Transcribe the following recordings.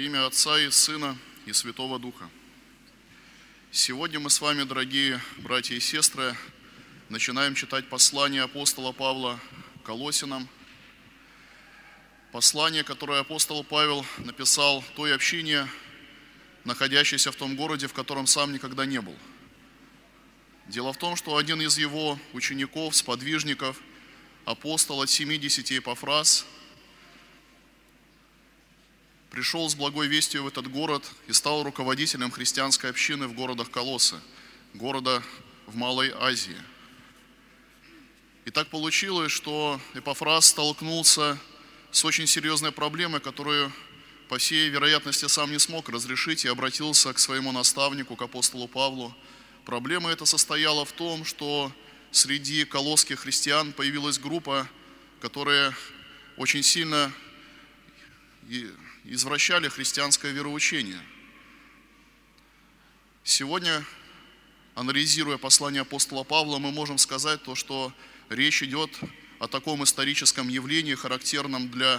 Во имя Отца и Сына и Святого Духа. Сегодня мы с вами, дорогие братья и сестры, начинаем читать послание апостола Павла Колоссянам. Послание, которое апостол Павел написал той общине, находящейся в том городе, в котором сам никогда не был. Дело в том, что один из его учеников, сподвижников, апостол от 70 Эпафрас, пришел с благой вестью в этот город и стал руководителем христианской общины в городах Колоссы, города в Малой Азии. И так получилось, что Эпафрас столкнулся с очень серьезной проблемой, которую, по всей вероятности, сам не смог разрешить, и обратился к своему наставнику, к апостолу Павлу. Проблема эта состояла в том, что среди колосских христиан появилась группа, которые очень сильно извращали христианское вероучение. Сегодня, анализируя послание апостола Павла, мы можем сказать то, что речь идет о таком историческом явлении, характерном для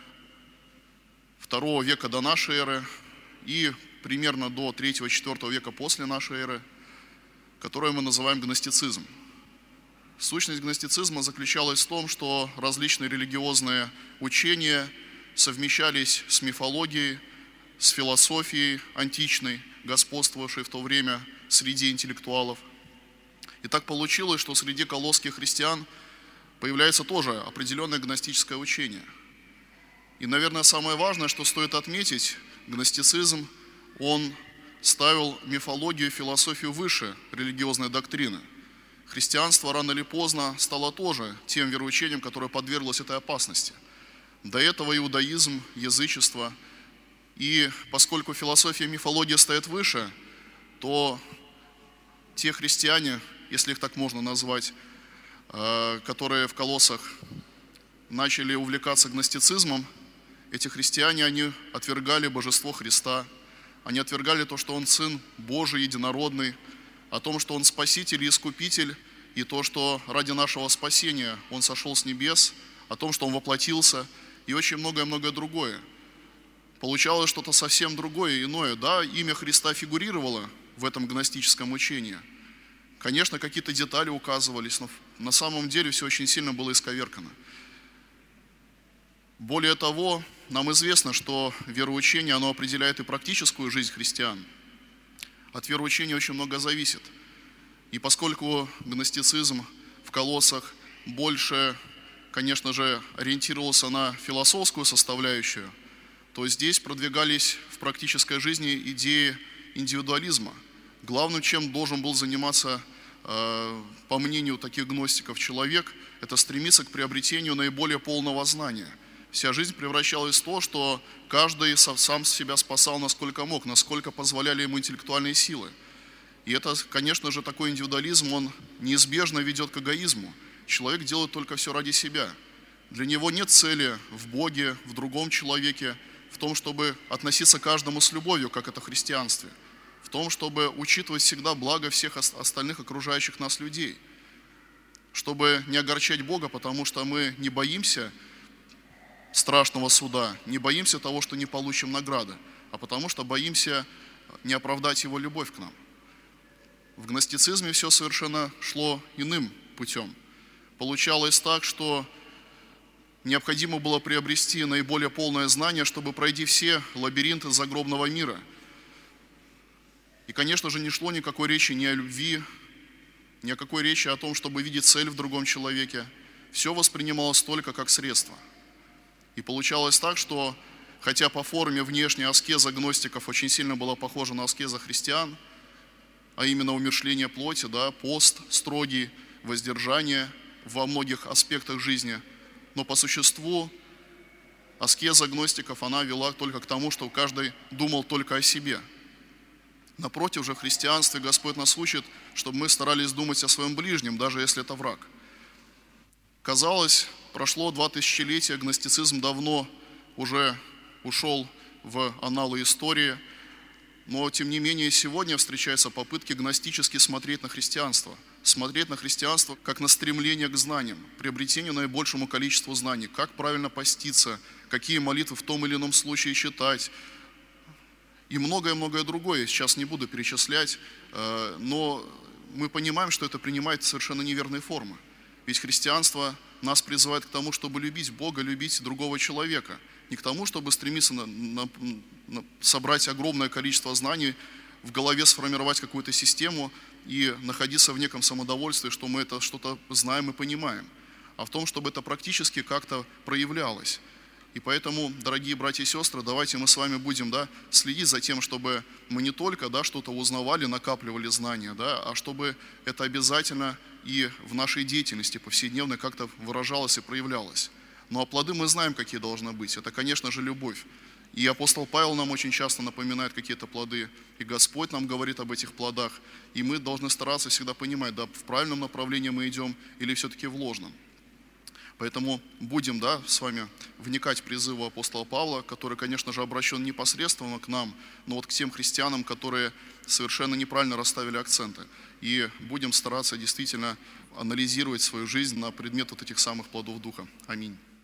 II века до нашей эры и примерно до III-IV века после нашей эры, которое мы называем гностицизм. Сущность гностицизма заключалась в том, что различные религиозные учения совмещались с мифологией, с философией античной, господствовавшей в то время среди интеллектуалов. И так получилось, что среди колосских христиан появляется тоже определенное гностическое учение. И, наверное, самое важное, что стоит отметить, гностицизм, он ставил мифологию и философию выше религиозной доктрины. Христианство рано или поздно стало тоже тем вероучением, которое подверглось этой опасности. До этого иудаизм, язычество. И поскольку философия и мифология стоят выше, то те христиане, если их так можно назвать, которые в Колоссах начали увлекаться гностицизмом, эти христиане, они отвергали божество Христа, они отвергали то, что Он Сын Божий, единородный, о том, что Он Спаситель и Искупитель, и то, что ради нашего спасения Он сошел с небес, о том, что Он воплотился, и очень многое-многое другое. Получалось что-то совсем другое, иное. Да, имя Христа фигурировало в этом гностическом учении. Конечно, какие-то детали указывались, но на самом деле все очень сильно было исковеркано. Более того, нам известно, что вероучение, оно определяет и практическую жизнь христиан. От вероучения очень много зависит. И поскольку гностицизм в Колоссах больше, конечно же, ориентировался на философскую составляющую, то здесь продвигались в практической жизни идеи индивидуализма. Главным, чем должен был заниматься, по мнению таких гностиков, человек, это стремиться к приобретению наиболее полного знания. Вся жизнь превращалась в то, что каждый сам себя спасал насколько мог, насколько позволяли ему интеллектуальные силы. И это, конечно же, такой индивидуализм, он неизбежно ведет к эгоизму. Человек делает только все ради себя. Для него нет цели в Боге, в другом человеке, в том, чтобы относиться к каждому с любовью, как это в христианстве, в том, чтобы учитывать всегда благо всех остальных окружающих нас людей, чтобы не огорчать Бога, потому что мы не боимся страшного суда, не боимся того, что не получим награды, а потому что боимся не оправдать Его любовь к нам. В гностицизме все совершенно шло иным путем. Получалось так, что необходимо было приобрести наиболее полное знание, чтобы пройти все лабиринты загробного мира. И, конечно же, не шло никакой речи ни о любви, ни о какой речи о том, чтобы видеть цель в другом человеке. Все воспринималось только как средство. И получалось так, что, хотя по форме внешне аскеза гностиков очень сильно была похожа на аскеза христиан, а именно умерщвление плоти, да, пост строгий, воздержание во многих аспектах жизни, но по существу аскеза гностиков, она вела только к тому, что каждый думал только о себе. Напротив же, в христианстве Господь нас учит, чтобы мы старались думать о своем ближнем, даже если это враг. Казалось, прошло 2 тысячелетия, гностицизм давно уже ушел в анналы истории, но тем не менее сегодня встречаются попытки гностически смотреть на христианство как на стремление к знаниям, приобретению наибольшему количеству знаний, как правильно поститься, какие молитвы в том или ином случае читать, и многое-многое другое. Сейчас не буду перечислять, но мы понимаем, что это принимает совершенно неверные формы. Ведь христианство нас призывает к тому, чтобы любить Бога, любить другого человека. Не к тому, чтобы стремиться собрать огромное количество знаний, в голове сформировать какую-то систему и находиться в неком самодовольстве, что мы это что-то знаем и понимаем, а в том, чтобы это практически как-то проявлялось. И поэтому, дорогие братья и сестры, давайте мы с вами будем следить за тем, чтобы мы не только что-то узнавали, накапливали знания, а чтобы это обязательно и в нашей деятельности повседневной как-то выражалось и проявлялось. Ну а плоды мы знаем, какие должны быть. Это, конечно же, любовь. И апостол Павел нам очень часто напоминает какие-то плоды, и Господь нам говорит об этих плодах. И мы должны стараться всегда понимать, в правильном направлении мы идем или все-таки в ложном. Поэтому будем с вами вникать в призывы апостола Павла, который, конечно же, обращен непосредственно к нам, но вот к тем христианам, которые совершенно неправильно расставили акценты. И будем стараться действительно анализировать свою жизнь на предмет вот этих самых плодов Духа. Аминь.